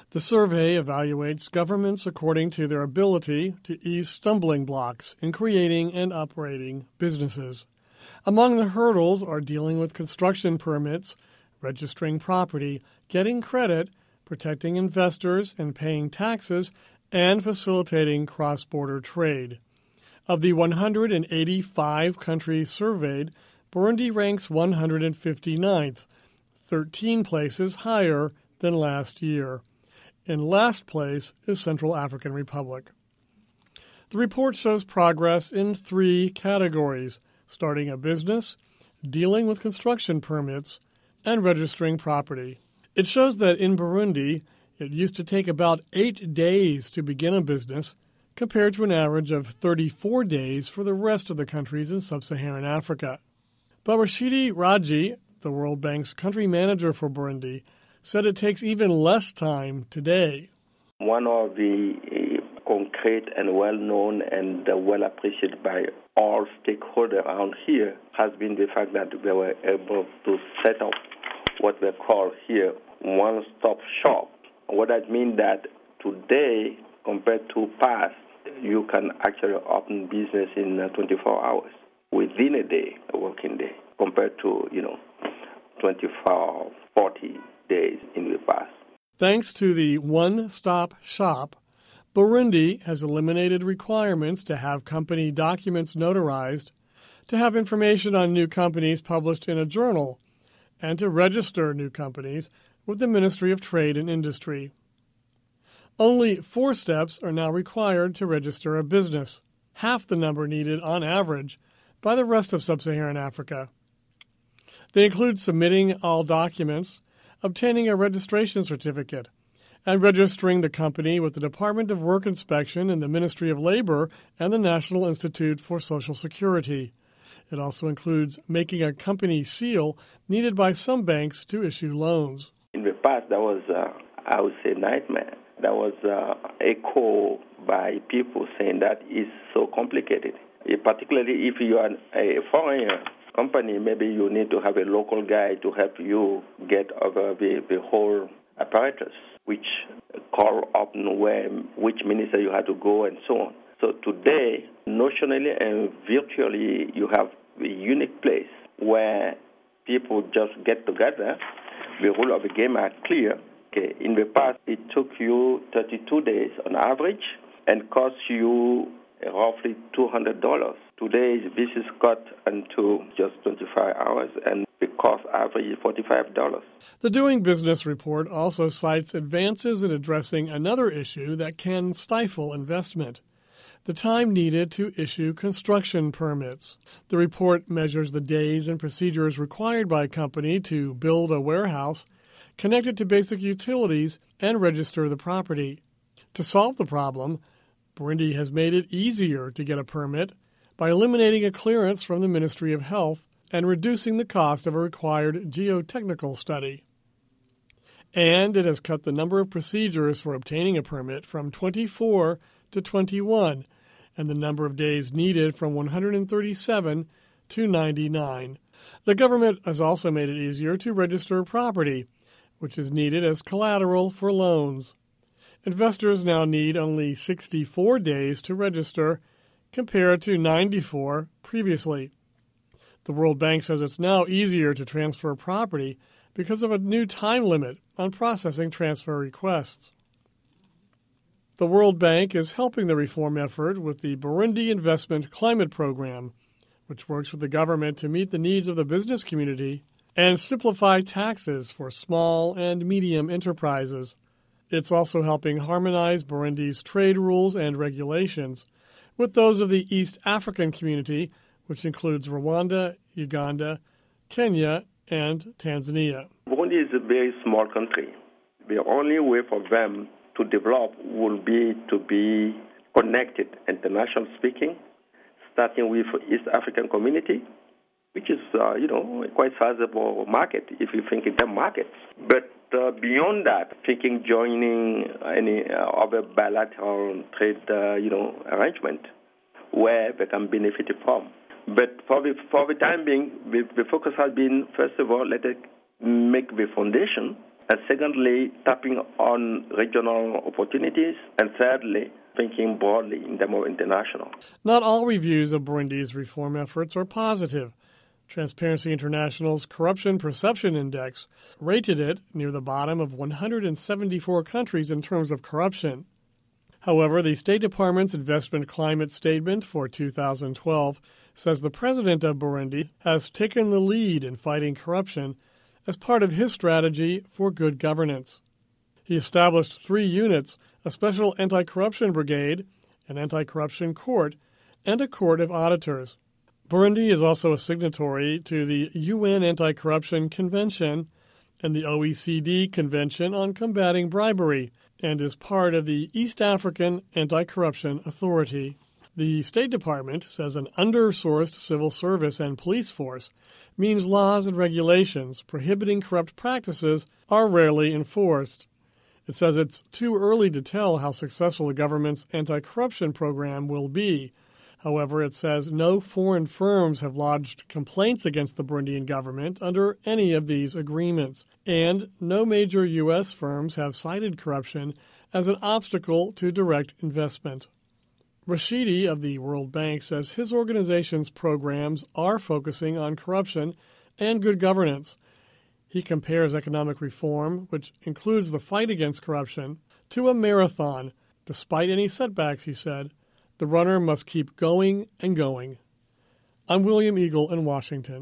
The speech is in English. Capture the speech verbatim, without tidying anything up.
The survey evaluates governments according to their ability to ease stumbling blocks in creating and operating businesses. Among the hurdles are dealing with construction permits, registering property, getting credit, protecting investors and paying taxes, and facilitating cross-border trade. Of the one hundred eighty-five countries surveyed, Burundi ranks one hundred fifty-ninth, thirteen places higher than last year. In last place is Central African Republic. The report shows progress in three categories: starting a business, dealing with construction permits, and registering property. It shows that in Burundi, it used to take about eight days to begin a business, compared to an average of thirty-four days for the rest of the countries in sub-Saharan Africa. But Rashidi Raji, the World Bank's country manager for Burundi, said it takes even less time today. One of the uh, concrete and well-known and uh, well-appreciated by all stakeholders around here has been the fact that they were able to set up what they call here one-stop shop. What that means that today, compared to past, you can actually open business in uh, twenty-four hours, within a day, a working day, compared to, you know, twenty-four, forty days in the past. Thanks to the one-stop shop, Burundi has eliminated requirements to have company documents notarized, to have information on new companies published in a journal, and to register new companies with the Ministry of Trade and Industry. Only four steps are now required to register a business, half the number needed on average by the rest of sub-Saharan Africa. They include submitting all documents, obtaining a registration certificate, and registering the company with the Department of Work Inspection and the Ministry of Labor and the National Institute for Social Security. It also includes making a company seal needed by some banks to issue loans. In the past, that was, uh, I would say, nightmare. That was uh, echoed by people saying that it's so complicated. Particularly if you are a foreign company, maybe you need to have a local guy to help you get over the, the whole apparatus, which call up where, which minister you have to go and so on. So today, notionally and virtually, you have a unique place where people just get together. The rules of the game are clear. Okay. In the past, it took you thirty-two days on average and cost you roughly two hundred dollars. Today, this is cut into just twenty-five hours, and the cost average is forty-five dollars. The Doing Business report also cites advances in addressing another issue that can stifle investment: the time needed to issue construction permits. The report measures the days and procedures required by a company to build a warehouse, connect it to basic utilities, and register the property. To solve the problem, Burundi has made it easier to get a permit by eliminating a clearance from the Ministry of Health and reducing the cost of a required geotechnical study. And it has cut the number of procedures for obtaining a permit from twenty-four to twenty-one, and the number of days needed from one hundred thirty-seven to ninety-nine. The government has also made it easier to register property, which is needed as collateral for loans. Investors now need only sixty-four days to register, compared to ninety-four previously. The World Bank says it's now easier to transfer property because of a new time limit on processing transfer requests. The World Bank is helping the reform effort with the Burundi Investment Climate Program, which works with the government to meet the needs of the business community and simplify taxes for small and medium enterprises. It's also helping harmonize Burundi's trade rules and regulations with those of the East African community, which includes Rwanda, Uganda, Kenya, and Tanzania. Burundi is a very small country. The only way for them to develop will be to be connected, internationally speaking, starting with East African community, which is, uh, you know, a quite sizable market if you think in terms markets. But uh, beyond that, thinking joining any uh, other bilateral trade, uh, you know, arrangement where they can benefit from. But for the, for the time being, the, the focus has been, first of all, let us make the foundation And secondly, tapping on regional opportunities. And thirdly, thinking broadly in terms of international. Not all reviews of Burundi's reform efforts are positive. Transparency International's Corruption Perception Index rated it near the bottom of one hundred seventy-four countries in terms of corruption. However, the State Department's Investment Climate Statement for two thousand twelve says the president of Burundi has taken the lead in fighting corruption as part of his strategy for good governance. He established three units, a special anti-corruption brigade, an anti-corruption court, and a court of auditors. Burundi is also a signatory to the U N Anti-Corruption Convention and the O E C D Convention on Combating Bribery, and is part of the East African Anti-Corruption Authority. The State Department says an undersourced civil service and police force means laws and regulations prohibiting corrupt practices are rarely enforced. It says it's too early to tell how successful the government's anti-corruption program will be. However, it says no foreign firms have lodged complaints against the Burundian government under any of these agreements, and no major U S firms have cited corruption as an obstacle to direct investment. Rashidi of the World Bank says his organization's programs are focusing on corruption and good governance. He compares economic reform, which includes the fight against corruption, to a marathon. Despite any setbacks, he said, the runner must keep going and going. I'm William Eagle in Washington.